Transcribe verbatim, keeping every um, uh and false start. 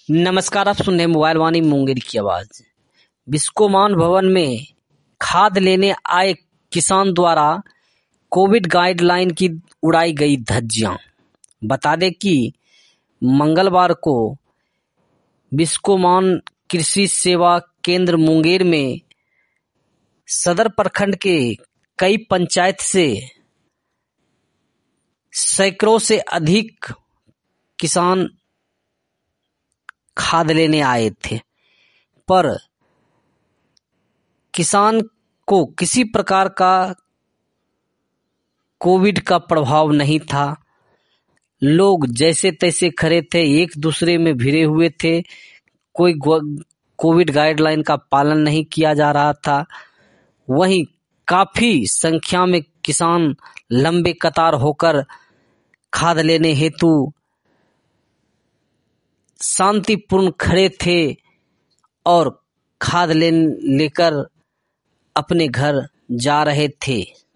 नमस्कार, आप सुन रहे हैं मोबाइल वाणी मुंगेर की आवाज। बिस्कोमान भवन में खाद लेने आए किसान द्वारा कोविड गाइडलाइन की उड़ाई गई धज्जियां। बता दें कि मंगलवार को बिस्कोमान कृषि सेवा केंद्र मुंगेर में सदर प्रखंड के कई पंचायत से सैकड़ों से अधिक किसान खाद लेने आए थे, पर किसान को किसी प्रकार का कोविड का प्रभाव नहीं था। लोग जैसे तैसे खड़े थे, एक दूसरे में भिड़े हुए थे। कोई कोविड गाइडलाइन का पालन नहीं किया जा रहा था। वहीं काफी संख्या में किसान लंबे कतार होकर खाद लेने हेतु शांतिपूर्ण खड़े थे और खाद ले लेकर अपने घर जा रहे थे।